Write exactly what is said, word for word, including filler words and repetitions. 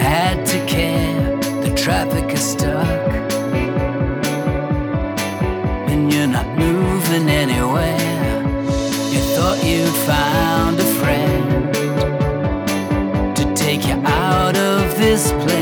had to care, the traffic is stuck, and you're not moving anywhere. You thought you'd found a friend to take you out of this place.